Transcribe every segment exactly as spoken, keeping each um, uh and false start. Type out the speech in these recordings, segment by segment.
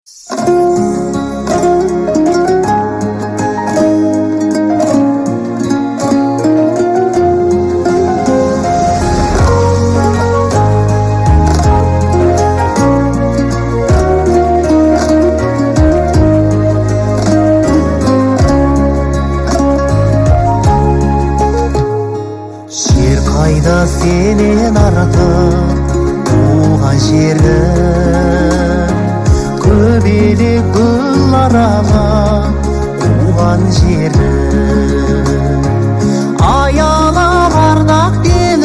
Сенен артық туған жерім, көбелек гүл арама туған жерім. Аялап ардақ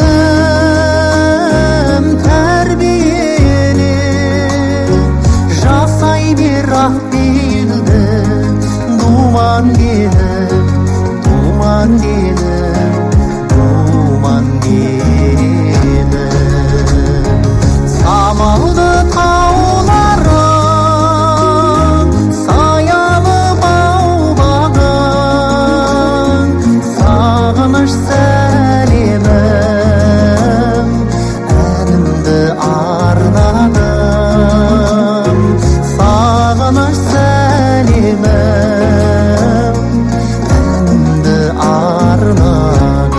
денім тәрбиеле, жасай бер ақ белді думан денім, думан денім, думан денім. Самалды тауларың, саялы бау-бағың, сағыныш сәлемім, әнімді арнадым. Сағыныш сәлемім, әнімді арнадым.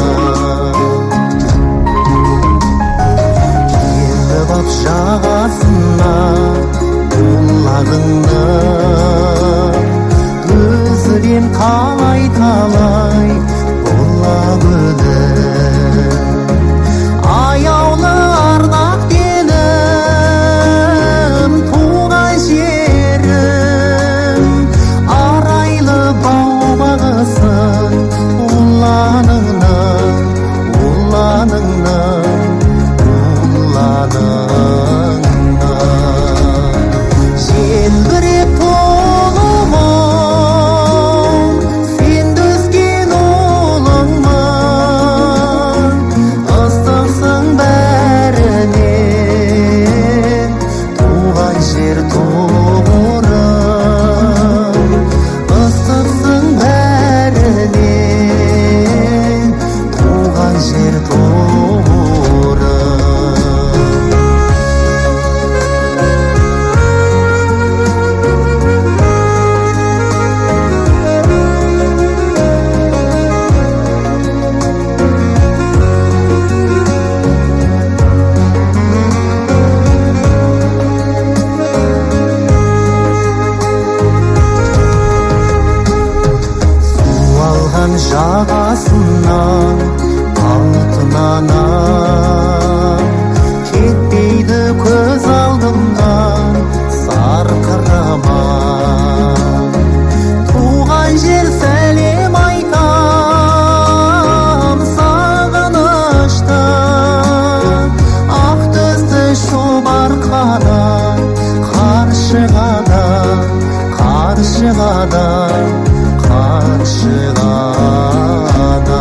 Жағасына бұлағыңның өзімен қалай-талай бола гүлім. Аяулы ардақ денім туған жерім, арайлы бау-бағысың ұланыңның, ұланыңның, желбіреп толымын, сен түскен ұлыңмын. Ыстықсың бәрінен, туған жер тұғырым. Ыстықсың бәрінен, туған жер тұғырым. Жағасынан алтынанам, кетпейді көз алдымнан сарқырама. Туған жер сәлем айтам сағыныштан, ақ түсті шұбар қанат қаршығадан, қаршығадан, қаршығадан.